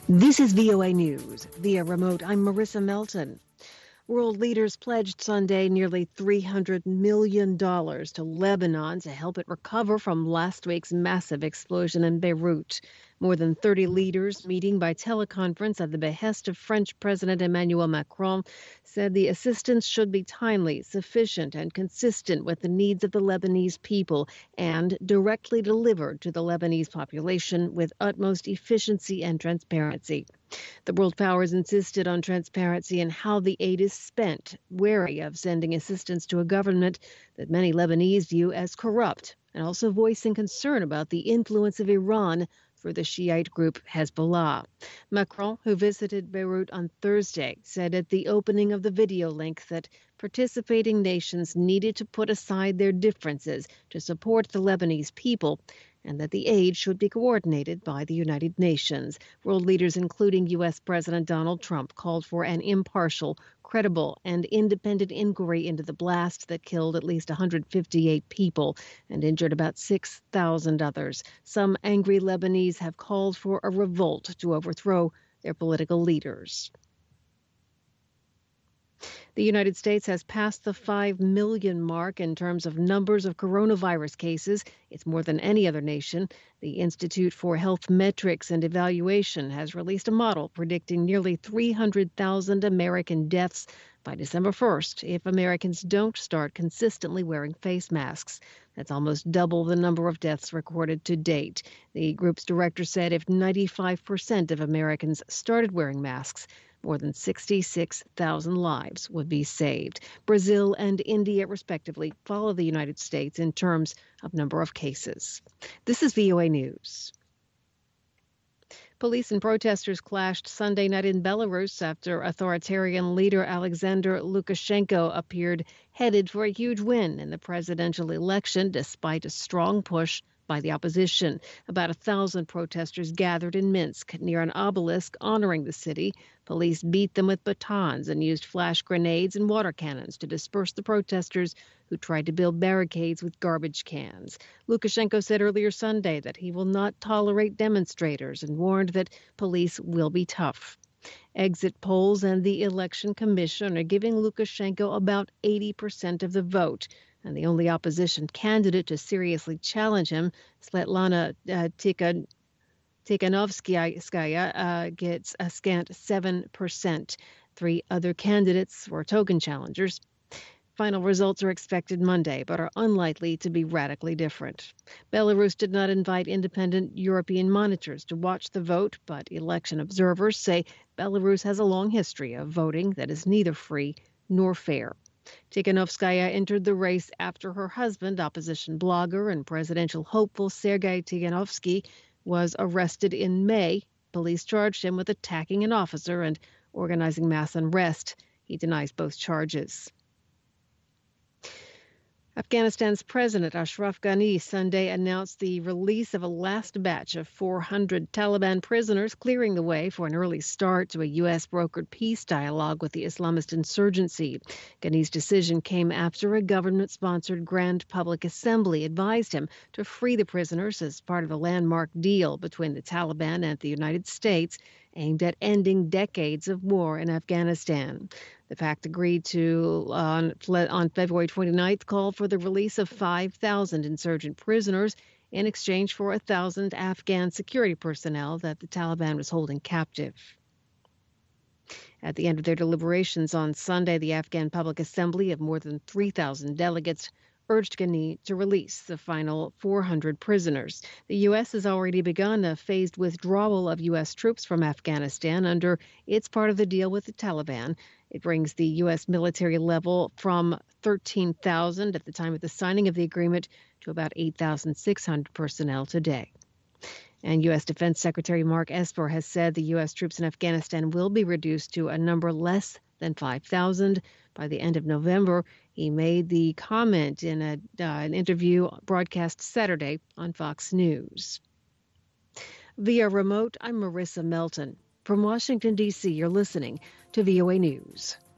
This is VOA News. Via remote, I'm Marissa Melton. World leaders pledged Sunday nearly $300 million to Lebanon to help it recover from last week's massive explosion in Beirut. More than 30 leaders meeting by teleconference at the behest of French President Emmanuel Macron said the assistance should be timely, sufficient, and consistent with the needs of the Lebanese people and directly delivered to the Lebanese population with utmost efficiency and transparency. The world powers insisted on transparency in how the aid is spent, wary of sending assistance to a government that many Lebanese view as corrupt, and also voicing concern about the influence of Iran for the Shiite group Hezbollah. Macron, who visited Beirut on Thursday, said at the opening of the video link that participating nations needed to put aside their differences to support the Lebanese people, and that the aid should be coordinated by the United Nations. World leaders, including U.S. President Donald Trump, called for an impartial, credible, and independent inquiry into the blast that killed at least 158 people and injured about 6,000 others. Some angry Lebanese have called for a revolt to overthrow their political leaders. The United States has passed the 5 million mark in terms of numbers of coronavirus cases. It's more than any other nation. The Institute for Health Metrics and Evaluation has released a model predicting nearly 300,000 American deaths by December 1st if Americans don't start consistently wearing face masks. That's almost double the number of deaths recorded to date. The group's director said if 95% of Americans started wearing masks, more than 66,000 lives would be saved. Brazil and India, respectively, follow the United States in terms of number of cases. This is VOA News. Police and protesters clashed Sunday night in Belarus after authoritarian leader Alexander Lukashenko appeared headed for a huge win in the presidential election despite a strong push by the opposition. About 1,000 protesters gathered in Minsk near an obelisk honoring the city. Police beat them with batons and used flash grenades and water cannons to disperse the protesters who tried to build barricades with garbage cans. Lukashenko said earlier Sunday that he will not tolerate demonstrators and warned that police will be tough. Exit polls and the Election Commission are giving Lukashenko about 80% of the vote. And the only opposition candidate to seriously challenge him, Svetlana Tikhanovskaya, gets a scant 7%. 3 other candidates were token challengers. Final results are expected Monday, but are unlikely to be radically different. Belarus did not invite independent European monitors to watch the vote, but election observers say Belarus has a long history of voting that is neither free nor fair. Tikhanovskaya entered the race after her husband, opposition blogger and presidential hopeful Sergei Tikhanovsky, was arrested in May. Police charged him with attacking an officer and organizing mass unrest. He denies both charges. Afghanistan's President Ashraf Ghani Sunday announced the release of a last batch of 400 Taliban prisoners, clearing the way for an early start to a U.S.-brokered peace dialogue with the Islamist insurgency. Ghani's decision came after a government-sponsored Grand Public Assembly advised him to free the prisoners as part of a landmark deal between the Taliban and the United States aimed at ending decades of war in Afghanistan. The pact agreed to, on February 29th, call for the release of 5,000 insurgent prisoners in exchange for 1,000 Afghan security personnel that the Taliban was holding captive. At the end of their deliberations on Sunday, the Afghan Public Assembly of more than 3,000 delegates urged Ghani to release the final 400 prisoners. The U.S. has already begun a phased withdrawal of U.S. troops from Afghanistan under its part of the deal with the Taliban. It brings the U.S. military level from 13,000 at the time of the signing of the agreement to about 8,600 personnel today. And U.S. Defense Secretary Mark Esper has said the U.S. troops in Afghanistan will be reduced to a number less than 5,000 by the end of November. He made the comment in an interview broadcast Saturday on Fox News. Via remote, I'm Marissa Melton. From Washington, D.C., you're listening to VOA News.